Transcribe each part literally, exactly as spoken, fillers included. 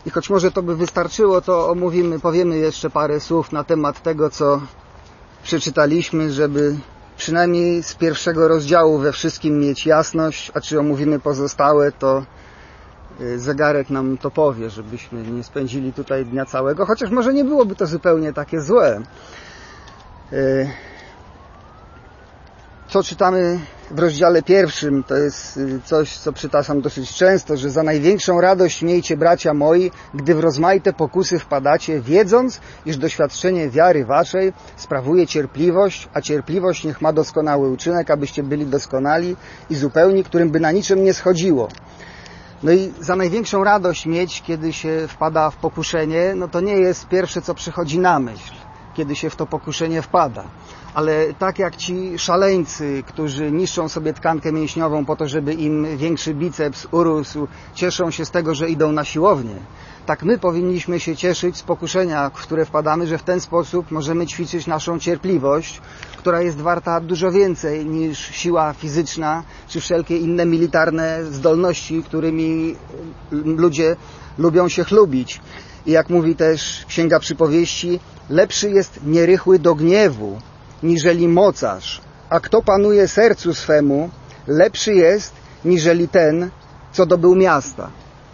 I choć może to by wystarczyło, to omówimy, powiemy jeszcze parę słów na temat tego, co przeczytaliśmy, żeby przynajmniej z pierwszego rozdziału we wszystkim mieć jasność, a czy omówimy pozostałe, to zegarek nam to powie, żebyśmy nie spędzili tutaj dnia całego, chociaż może nie byłoby to zupełnie takie złe. Co czytamy w rozdziale pierwszym, to jest coś, co przytaczam dosyć często, że za największą radość miejcie, bracia moi, gdy w rozmaite pokusy wpadacie, wiedząc, iż doświadczenie wiary waszej sprawuje cierpliwość, a cierpliwość niech ma doskonały uczynek, abyście byli doskonali i zupełni, którym by na niczym nie schodziło. No i za największą radość mieć, kiedy się wpada w pokuszenie, no to nie jest pierwsze, co przychodzi na myśl, kiedy się w to pokuszenie wpada. Ale tak jak ci szaleńcy, którzy niszczą sobie tkankę mięśniową po to, żeby im większy biceps urósł, cieszą się z tego, że idą na siłownię, tak my powinniśmy się cieszyć z pokuszenia, w które wpadamy, że w ten sposób możemy ćwiczyć naszą cierpliwość, która jest warta dużo więcej niż siła fizyczna, czy wszelkie inne militarne zdolności, którymi ludzie lubią się chlubić. I jak mówi też Księga Przypowieści, lepszy jest nierychły do gniewu, niżeli mocarz, a kto panuje sercu swemu, lepszy jest, niżeli ten, co dobył miasta.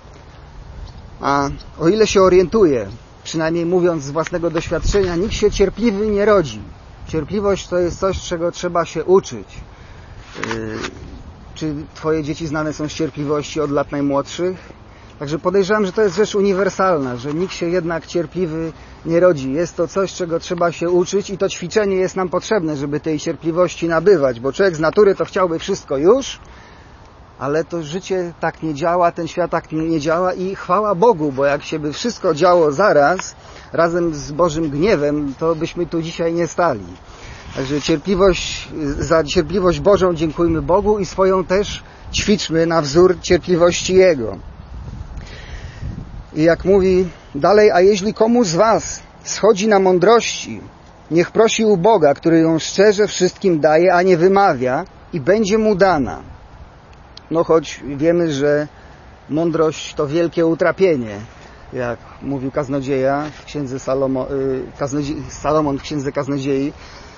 A o ile się orientuję, przynajmniej mówiąc z własnego doświadczenia, nikt się cierpliwy nie rodzi. Cierpliwość to jest coś, czego trzeba się uczyć. Yy, czy twoje dzieci znane są z cierpliwości od lat najmłodszych? Także podejrzewam, że to jest rzecz uniwersalna, że nikt się jednak cierpliwy nie rodzi. Jest to coś, czego trzeba się uczyć i to ćwiczenie jest nam potrzebne, żeby tej cierpliwości nabywać, bo człowiek z natury to chciałby wszystko już, ale to życie tak nie działa, ten świat tak nie działa i chwała Bogu, bo jak się by wszystko działo zaraz, razem z Bożym gniewem, to byśmy tu dzisiaj nie stali. Także cierpliwość, za cierpliwość Bożą dziękujmy Bogu i swoją też ćwiczmy na wzór cierpliwości Jego. I jak mówi dalej, a jeśli komu z was schodzi na mądrości, niech prosi u Boga, który ją szczerze wszystkim daje, a nie wymawia i będzie mu dana. No choć wiemy, że mądrość to wielkie utrapienie, jak mówił kaznodzieja w księdze Salomo, kaznodzie, Salomon w księdze kaznodziei,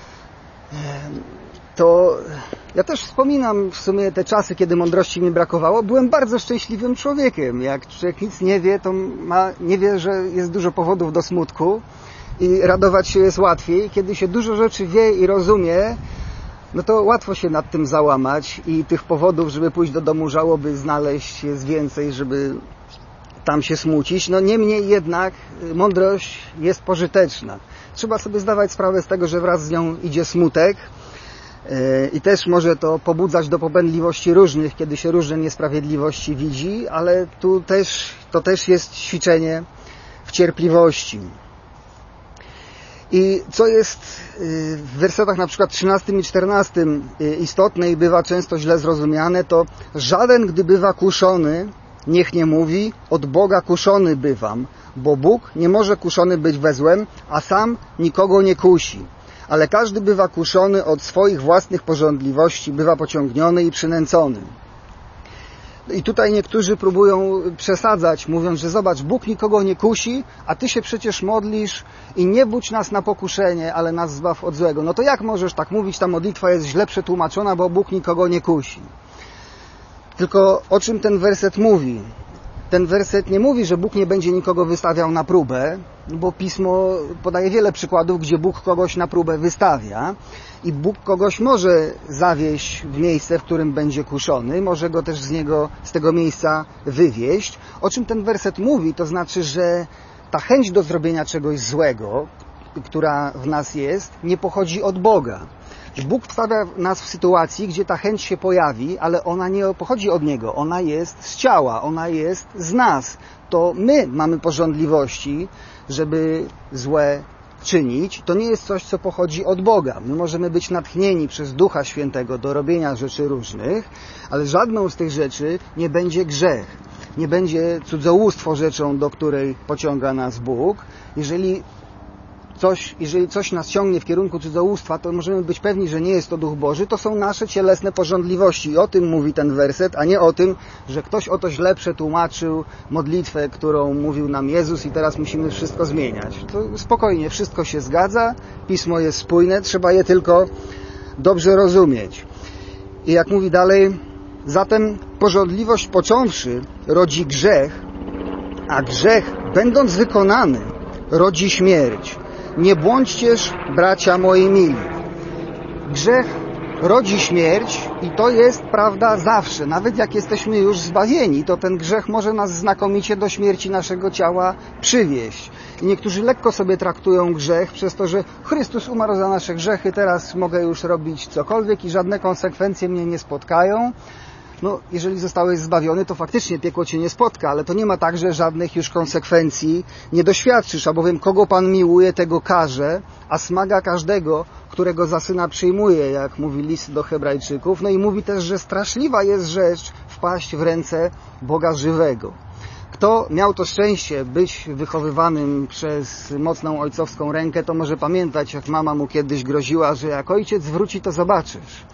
to ja też wspominam w sumie te czasy, kiedy mądrości mi brakowało. Byłem bardzo szczęśliwym człowiekiem. Jak człowiek nic nie wie, to ma, nie wie, że jest dużo powodów do smutku i radować się jest łatwiej. Kiedy się dużo rzeczy wie i rozumie, no to łatwo się nad tym załamać i tych powodów, żeby pójść do domu żałoby znaleźć jest więcej, żeby tam się smucić. No niemniej jednak mądrość jest pożyteczna. Trzeba sobie zdawać sprawę z tego, że wraz z nią idzie smutek i też może to pobudzać do popędliwości różnych, kiedy się różne niesprawiedliwości widzi, ale tu też, to też jest ćwiczenie w cierpliwości. I co jest w wersetach na przykład trzynastym i czternastym istotne i bywa często źle zrozumiane, to żaden, gdy bywa kuszony, niech nie mówi, od Boga kuszony bywam, bo Bóg nie może kuszony być we złem, a sam nikogo nie kusi. Ale każdy bywa kuszony od swoich własnych pożądliwości, bywa pociągniony i przynęcony. I tutaj niektórzy próbują przesadzać, mówiąc, że zobacz, Bóg nikogo nie kusi, a ty się przecież modlisz i nie budź nas na pokuszenie, ale nas zbaw od złego. No to jak możesz tak mówić, ta modlitwa jest źle przetłumaczona, bo Bóg nikogo nie kusi. Tylko o czym ten werset mówi? Ten werset nie mówi, że Bóg nie będzie nikogo wystawiał na próbę, bo Pismo podaje wiele przykładów, gdzie Bóg kogoś na próbę wystawia i Bóg kogoś może zawieść w miejsce, w którym będzie kuszony, może go też z niego, z tego miejsca wywieźć. O czym ten werset mówi? To znaczy, że ta chęć do zrobienia czegoś złego, która w nas jest, nie pochodzi od Boga. Bóg wstawia nas w sytuacji, gdzie ta chęć się pojawi, ale ona nie pochodzi od Niego. Ona jest z ciała, ona jest z nas. To my mamy pożądliwości, żeby złe czynić. To nie jest coś, co pochodzi od Boga. My możemy być natchnieni przez Ducha Świętego do robienia rzeczy różnych, ale żadną z tych rzeczy nie będzie grzech. Nie będzie cudzołóstwo rzeczą, do której pociąga nas Bóg. Jeżeli coś, jeżeli coś nas ciągnie w kierunku cudzołóstwa, to możemy być pewni, że nie jest to Duch Boży, to są nasze cielesne pożądliwości. I o tym mówi ten werset, a nie o tym, że ktoś o to źle przetłumaczył modlitwę, którą mówił nam Jezus i teraz musimy wszystko zmieniać. To spokojnie, wszystko się zgadza, Pismo jest spójne, trzeba je tylko dobrze rozumieć. I jak mówi dalej, zatem pożądliwość począwszy rodzi grzech, a grzech, będąc wykonany, rodzi śmierć. Nie błądźcież, bracia moi mili. Grzech rodzi śmierć i to jest prawda zawsze. Nawet jak jesteśmy już zbawieni, to ten grzech może nas znakomicie do śmierci naszego ciała przywieźć. I niektórzy lekko sobie traktują grzech przez to, że Chrystus umarł za nasze grzechy, teraz mogę już robić cokolwiek i żadne konsekwencje mnie nie spotkają. No, jeżeli zostałeś zbawiony, to faktycznie piekło cię nie spotka, ale to nie ma tak, że żadnych już konsekwencji nie doświadczysz, albowiem kogo Pan miłuje, tego karze, a smaga każdego, którego za syna przyjmuje, jak mówi list do Hebrajczyków. No i mówi też, że straszliwa jest rzecz wpaść w ręce Boga żywego. Kto miał to szczęście być wychowywanym przez mocną ojcowską rękę, to może pamiętać, jak mama mu kiedyś groziła, że jak ojciec wróci, to zobaczysz.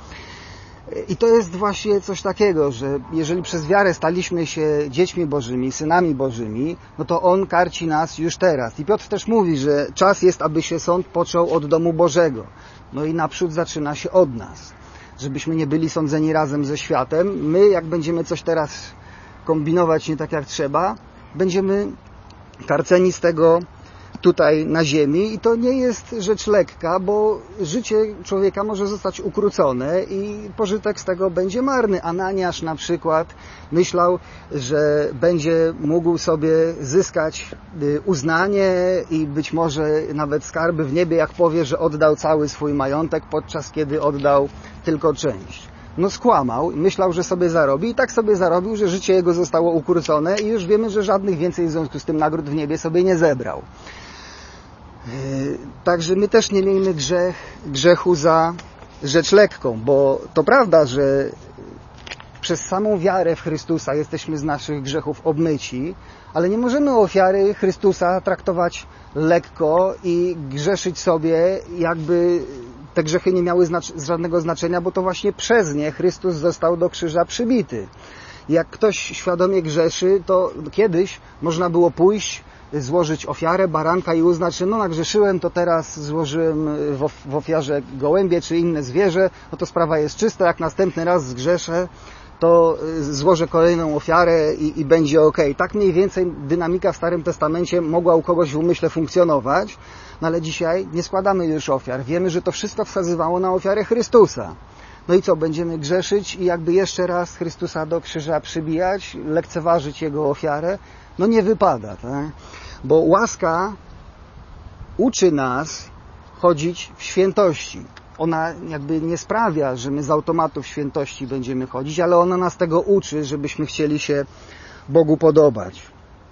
I to jest właśnie coś takiego, że jeżeli przez wiarę staliśmy się dziećmi bożymi, synami bożymi, no to On karci nas już teraz. I Piotr też mówi, że czas jest, aby się sąd począł od domu Bożego. No i naprzód zaczyna się od nas. Żebyśmy nie byli sądzeni razem ze światem. My, jak będziemy coś teraz kombinować nie tak jak trzeba, będziemy karceni z tego tutaj na ziemi i to nie jest rzecz lekka, bo życie człowieka może zostać ukrócone i pożytek z tego będzie marny. Ananiasz na przykład myślał, że będzie mógł sobie zyskać uznanie i być może nawet skarby w niebie, jak powie, że oddał cały swój majątek, podczas kiedy oddał tylko część. No skłamał i myślał, że sobie zarobi i tak sobie zarobił, że życie jego zostało ukrócone i już wiemy, że żadnych więcej w związku z tym nagród w niebie sobie nie zebrał. Także my też nie miejmy grzech, grzechu za rzecz lekką, bo to prawda, że przez samą wiarę w Chrystusa jesteśmy z naszych grzechów obmyci, ale nie możemy ofiary Chrystusa traktować lekko i grzeszyć sobie, jakby te grzechy nie miały znac- żadnego znaczenia, bo to właśnie przez nie Chrystus został do krzyża przybity. Jak ktoś świadomie grzeszy, to kiedyś można było pójść, złożyć ofiarę baranka i uznać, że no nagrzeszyłem, to teraz złożyłem w, of- w ofiarze gołębie czy inne zwierzę, no to sprawa jest czysta, jak następny raz zgrzeszę, to złożę kolejną ofiarę i, i będzie ok. Tak mniej więcej dynamika w Starym Testamencie mogła u kogoś w umyśle funkcjonować, no ale dzisiaj nie składamy już ofiar. Wiemy, że to wszystko wskazywało na ofiarę Chrystusa. No i co, będziemy grzeszyć i jakby jeszcze raz Chrystusa do krzyża przybijać, lekceważyć Jego ofiarę? No nie wypada, tak? Bo łaska uczy nas chodzić w świętości. Ona jakby nie sprawia, że my z automatu w świętości będziemy chodzić, ale ona nas tego uczy, żebyśmy chcieli się Bogu podobać.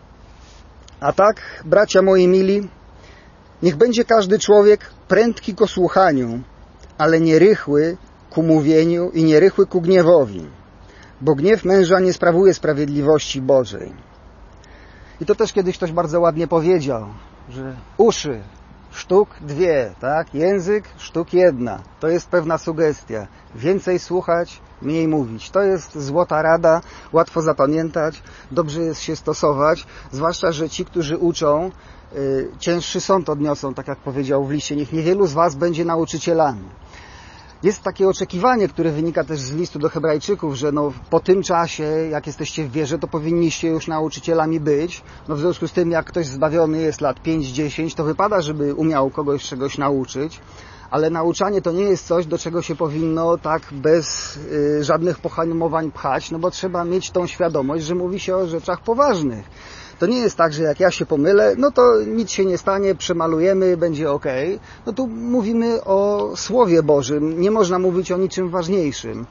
A tak, bracia moi mili, niech będzie każdy człowiek prędki ku słuchaniu, ale nierychły ku mówieniu i nierychły ku gniewowi, bo gniew męża nie sprawuje sprawiedliwości Bożej. I to też kiedyś ktoś bardzo ładnie powiedział, że uszy sztuk dwie, tak? Język sztuk jedna. To jest pewna sugestia. Więcej słuchać, mniej mówić. To jest złota rada, łatwo zapamiętać, dobrze jest się stosować, zwłaszcza, że ci, którzy uczą, yy, cięższy sąd odniosą, tak jak powiedział w liście. Niech niewielu z was będzie nauczycielami. Jest takie oczekiwanie, które wynika też z listu do Hebrajczyków, że no, po tym czasie, jak jesteście w wierze, to powinniście już nauczycielami być. No, w związku z tym, jak ktoś zbawiony jest lat pięć dziesięć, to wypada, żeby umiał kogoś czegoś nauczyć. Ale nauczanie to nie jest coś, do czego się powinno tak bez y, żadnych pohamowań pchać, no bo trzeba mieć tą świadomość, że mówi się o rzeczach poważnych. To nie jest tak, że jak ja się pomylę, no to nic się nie stanie, przemalujemy, będzie ok. No tu mówimy o Słowie Bożym, nie można mówić o niczym ważniejszym.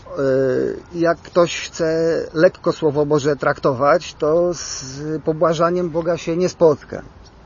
Jak ktoś chce lekko Słowo Boże traktować, to z pobłażaniem Boga się nie spotka.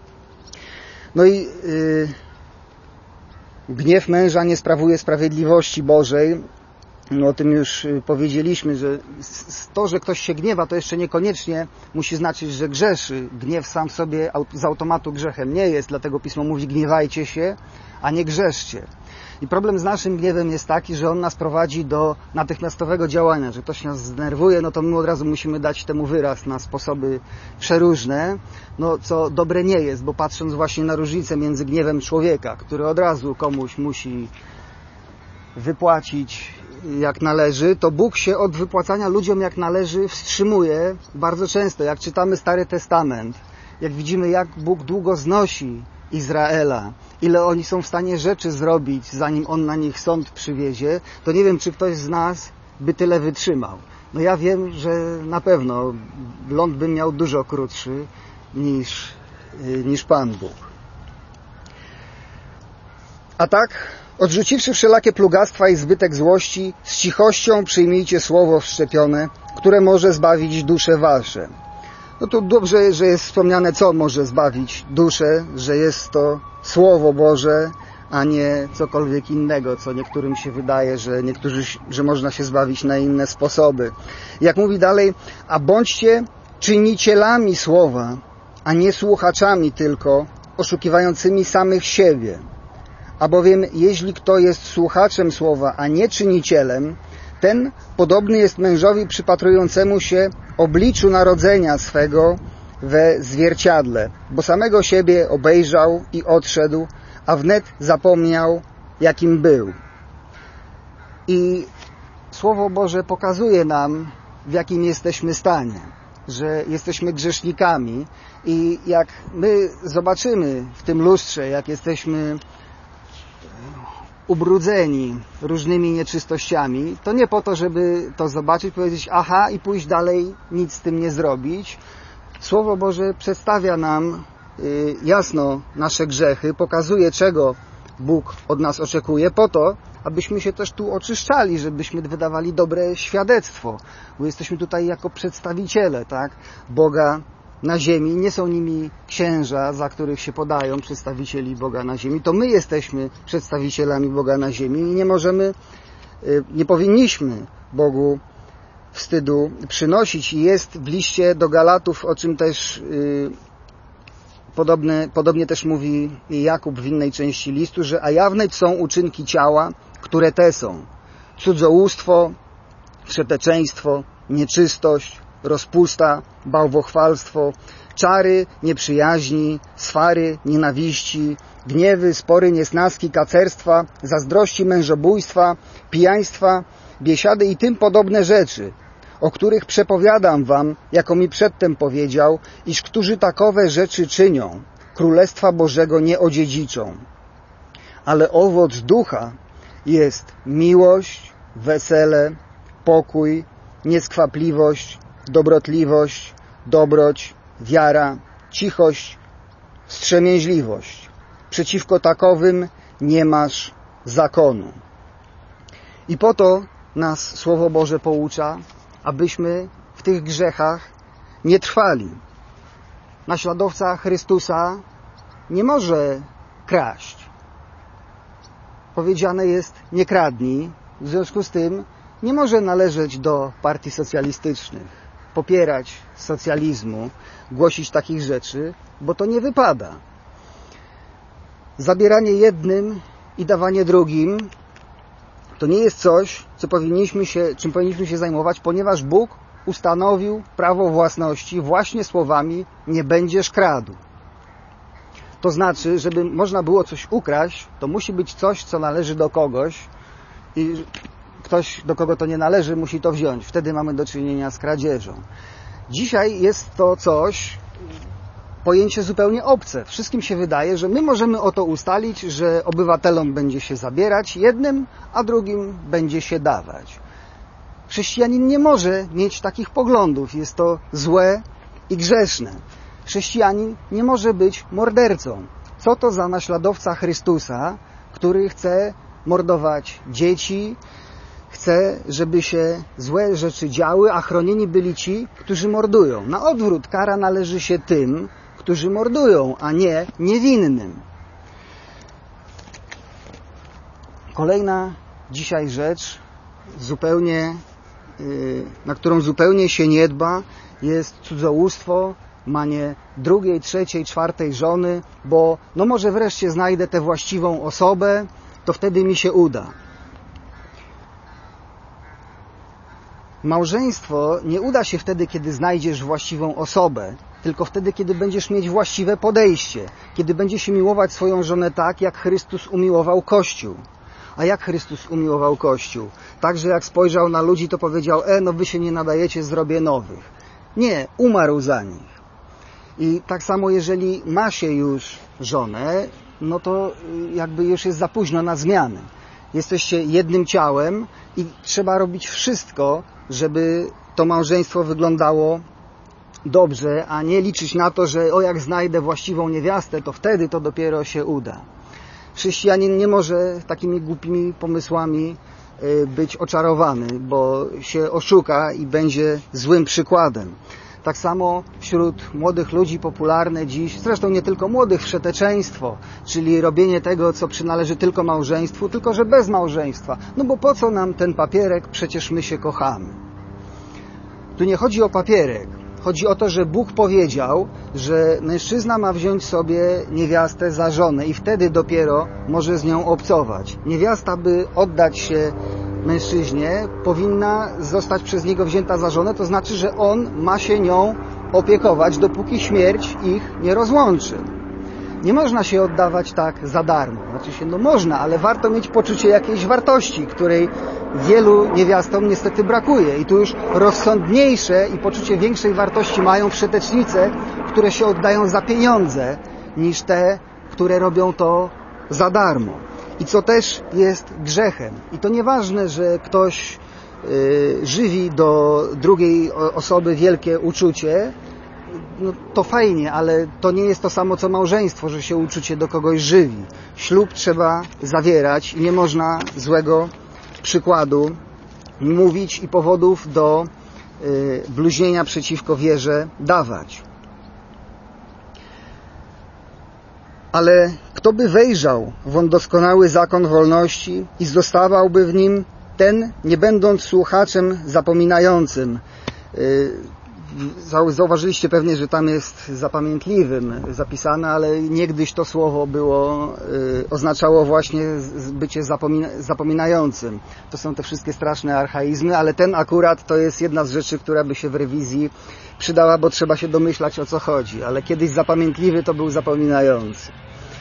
No i yy, gniew męża nie sprawuje sprawiedliwości Bożej. No, o tym już powiedzieliśmy, że to, że ktoś się gniewa, to jeszcze niekoniecznie musi znaczyć, że grzeszy. Gniew sam w sobie z automatu grzechem nie jest, dlatego Pismo mówi: gniewajcie się, a nie grzeszcie. I problem z naszym gniewem jest taki, że on nas prowadzi do natychmiastowego działania, że ktoś nas zdenerwuje, no to my od razu musimy dać temu wyraz na sposoby przeróżne, no co dobre nie jest, bo patrząc właśnie na różnicę między gniewem człowieka, który od razu komuś musi wypłacić jak należy, to Bóg się od wypłacania ludziom jak należy wstrzymuje bardzo często. Jak czytamy Stary Testament, jak widzimy, jak Bóg długo znosi Izraela, ile oni są w stanie rzeczy zrobić, zanim On na nich sąd przywiezie, to nie wiem, czy ktoś z nas by tyle wytrzymał. No ja wiem, że na pewno ląd by miał dużo krótszy niż, niż Pan Bóg. A tak, odrzuciwszy wszelakie plugastwa i zbytek złości, z cichością przyjmijcie słowo wszczepione, które może zbawić dusze wasze. No to dobrze, że jest wspomniane, co może zbawić duszę, że jest to Słowo Boże, a nie cokolwiek innego, co niektórym się wydaje, że niektórzy, że można się zbawić na inne sposoby. Jak mówi dalej, a bądźcie czynicielami Słowa, a nie słuchaczami tylko, oszukiwającymi samych siebie. Albowiem, jeśli kto jest słuchaczem Słowa, a nie czynicielem, ten podobny jest mężowi przypatrującemu się obliczu narodzenia swego we zwierciadle, bo samego siebie obejrzał i odszedł, a wnet zapomniał, jakim był. I Słowo Boże pokazuje nam, w jakim jesteśmy stanie, że jesteśmy grzesznikami i jak my zobaczymy w tym lustrze, jak jesteśmy ubrudzeni różnymi nieczystościami, to nie po to, żeby to zobaczyć, powiedzieć aha i pójść dalej, nic z tym nie zrobić. Słowo Boże przedstawia nam jasno nasze grzechy, pokazuje, czego Bóg od nas oczekuje, po to, abyśmy się też tu oczyszczali, żebyśmy wydawali dobre świadectwo, bo jesteśmy tutaj jako przedstawiciele, tak, Boga na ziemi. Nie są nimi księża, za których się podają przedstawicieli Boga na ziemi. To my jesteśmy przedstawicielami Boga na ziemi i nie możemy, nie powinniśmy Bogu wstydu przynosić. I jest w liście do Galatów, o czym też podobne, podobnie też mówi Jakub w innej części listu, że a jawne są uczynki ciała, które te są: cudzołóstwo, wszeteczeństwo, nieczystość, rozpusta, bałwochwalstwo, czary, nieprzyjaźni, swary, nienawiści, gniewy, spory, niesnaski, kacerstwa, zazdrości, mężobójstwa, pijaństwa, biesiady i tym podobne rzeczy, o których przepowiadam wam, jako mi przedtem powiedział, iż którzy takowe rzeczy czynią, Królestwa Bożego nie odziedziczą. Ale owoc ducha jest miłość, wesele, pokój, nieskwapliwość, dobrotliwość, dobroć, wiara, cichość, wstrzemięźliwość. Przeciwko takowym nie masz zakonu. I po to nas Słowo Boże poucza, abyśmy w tych grzechach nie trwali. Naśladowca Chrystusa nie może kraść. Powiedziane jest: nie kradnij. W związku z tym nie może należeć do partii socjalistycznych, popierać socjalizmu, głosić takich rzeczy, bo to nie wypada. Zabieranie jednym i dawanie drugim to nie jest coś, co powinniśmy się, czym powinniśmy się zajmować, ponieważ Bóg ustanowił prawo własności właśnie słowami: nie będziesz kradł. To znaczy, żeby można było coś ukraść, to musi być coś, co należy do kogoś i ktoś, do kogo to nie należy, musi to wziąć. Wtedy mamy do czynienia z kradzieżą. Dzisiaj jest to coś, pojęcie zupełnie obce. Wszystkim się wydaje, że my możemy o to ustalić, że obywatelom będzie się zabierać jednym, a drugim będzie się dawać. Chrześcijanin nie może mieć takich poglądów. Jest to złe i grzeszne. Chrześcijanin nie może być mordercą. Co to za naśladowca Chrystusa, który chce mordować dzieci, chce, żeby się złe rzeczy działy, a chronieni byli ci, którzy mordują. Na odwrót, kara należy się tym, którzy mordują, a nie niewinnym. Kolejna dzisiaj rzecz, zupełnie, na którą zupełnie się nie dba, jest cudzołóstwo, manie drugiej, trzeciej, czwartej żony, bo no może wreszcie znajdę tę właściwą osobę, to wtedy mi się uda. Małżeństwo nie uda się wtedy, kiedy znajdziesz właściwą osobę, tylko wtedy, kiedy będziesz mieć właściwe podejście, kiedy będziesz się miłować swoją żonę tak, jak Chrystus umiłował Kościół. A jak Chrystus umiłował Kościół? Tak, że jak spojrzał na ludzi, to powiedział: e, no wy się nie nadajecie, zrobię nowych. Nie, umarł za nich. I tak samo, jeżeli ma się już żonę, no to jakby już jest za późno na zmiany. Jesteście jednym ciałem i trzeba robić wszystko, żeby to małżeństwo wyglądało dobrze, a nie liczyć na to, że o, jak znajdę właściwą niewiastę, to wtedy to dopiero się uda. Chrześcijanin nie może takimi głupimi pomysłami być oczarowany, bo się oszuka i będzie złym przykładem. Tak samo wśród młodych ludzi popularne dziś, zresztą nie tylko młodych, wszeteczeństwo, czyli robienie tego, co przynależy tylko małżeństwu, tylko że bez małżeństwa. No bo po co nam ten papierek, przecież my się kochamy. Tu nie chodzi o papierek. Chodzi o to, że Bóg powiedział, że mężczyzna ma wziąć sobie niewiastę za żonę i wtedy dopiero może z nią obcować. Niewiasta, by oddać się mężczyźnie, powinna zostać przez niego wzięta za żonę, to znaczy, że on ma się nią opiekować, dopóki śmierć ich nie rozłączy. Nie można się oddawać tak za darmo. Znaczy się, no można, ale warto mieć poczucie jakiejś wartości, której wielu niewiastom niestety brakuje. I tu już rozsądniejsze i poczucie większej wartości mają wszetecznice, które się oddają za pieniądze, niż te, które robią to za darmo. I co też jest grzechem. I to nieważne, że ktoś yy, żywi do drugiej osoby wielkie uczucie, no to fajnie, ale to nie jest to samo co małżeństwo, że się uczucie do kogoś żywi. Ślub trzeba zawierać i nie można złego przykładu mówić i powodów do yy, bluźnienia przeciwko wierze dawać. Ale kto by wejrzał w on doskonały zakon wolności i zostawałby w nim, ten, nie będąc słuchaczem zapominającym. Zauważyliście pewnie, że tam jest zapamiętliwym zapisane, ale niegdyś to słowo było, oznaczało właśnie bycie zapomina, zapominającym. To są te wszystkie straszne archaizmy, ale ten akurat to jest jedna z rzeczy, która by się w rewizji przydała, bo trzeba się domyślać, o co chodzi. Ale kiedyś zapamiętliwy to był zapominający.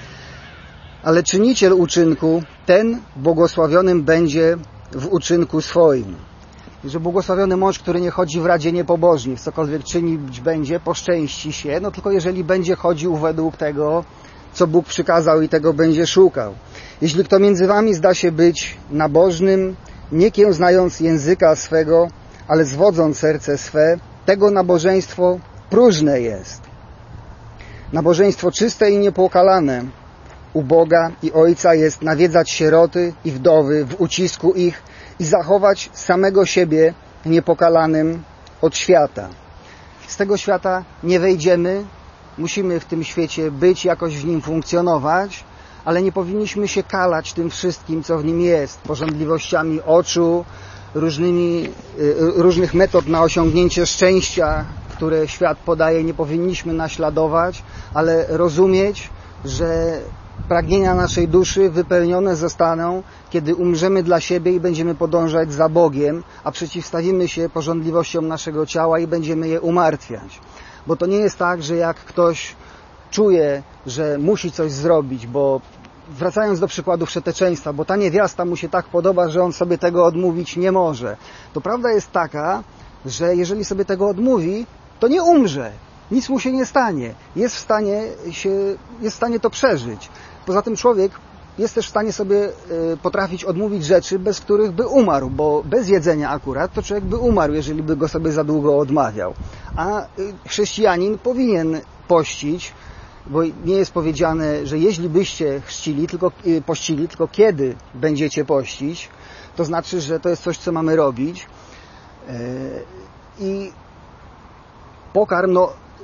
Ale czyniciel uczynku, ten błogosławionym będzie w uczynku swoim. Że błogosławiony mąż, który nie chodzi w radzie niepobożnych, cokolwiek czynić będzie, poszczęści się, no tylko jeżeli będzie chodził według tego, co Bóg przykazał i tego będzie szukał. Jeśli kto między wami zda się być nabożnym, nie kiełznając języka swego, ale zwodząc serce swe, tego nabożeństwo próżne jest. Nabożeństwo czyste i niepłokalane u Boga i Ojca jest nawiedzać sieroty i wdowy w ucisku ich i zachować samego siebie niepokalanym od świata. Z tego świata nie wejdziemy, musimy w tym świecie być, jakoś w nim funkcjonować, ale nie powinniśmy się kalać tym wszystkim, co w nim jest, pożądliwościami oczu, różnymi, różnych metod na osiągnięcie szczęścia, które świat podaje, nie powinniśmy naśladować, ale rozumieć, że pragnienia naszej duszy wypełnione zostaną, kiedy umrzemy dla siebie i będziemy podążać za Bogiem, a przeciwstawimy się pożądliwościom naszego ciała i będziemy je umartwiać. Bo to nie jest tak, że jak ktoś czuje, że musi coś zrobić, bo wracając do przykładu wszeteczeństwa, bo ta niewiasta mu się tak podoba, że on sobie tego odmówić nie może. To prawda jest taka, że jeżeli sobie tego odmówi, to nie umrze. Nic mu się nie stanie. Jest w stanie, się, jest w stanie to przeżyć. Poza tym człowiek jest też w stanie sobie potrafić odmówić rzeczy, bez których by umarł, bo bez jedzenia akurat to człowiek by umarł, jeżeli by go sobie za długo odmawiał. A chrześcijanin powinien pościć, bo nie jest powiedziane, że jeśli byście chrzcili, tylko, pościli, tylko kiedy będziecie pościć, to znaczy, że to jest coś, co mamy robić. I pokarm, no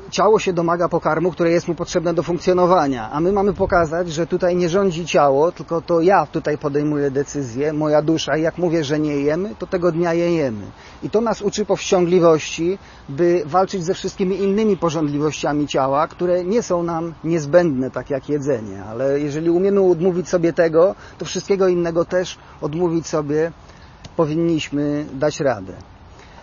ciało się domaga pokarmu, które jest mu potrzebne do funkcjonowania, a my mamy pokazać, że tutaj nie rządzi ciało, tylko to ja tutaj podejmuję decyzję, moja dusza i jak mówię, że nie jemy, to tego dnia je jemy. I to nas uczy powściągliwości, by walczyć ze wszystkimi innymi pożądliwościami ciała, które nie są nam niezbędne, tak jak jedzenie, ale jeżeli umiemy odmówić sobie tego, to wszystkiego innego też odmówić sobie powinniśmy dać radę.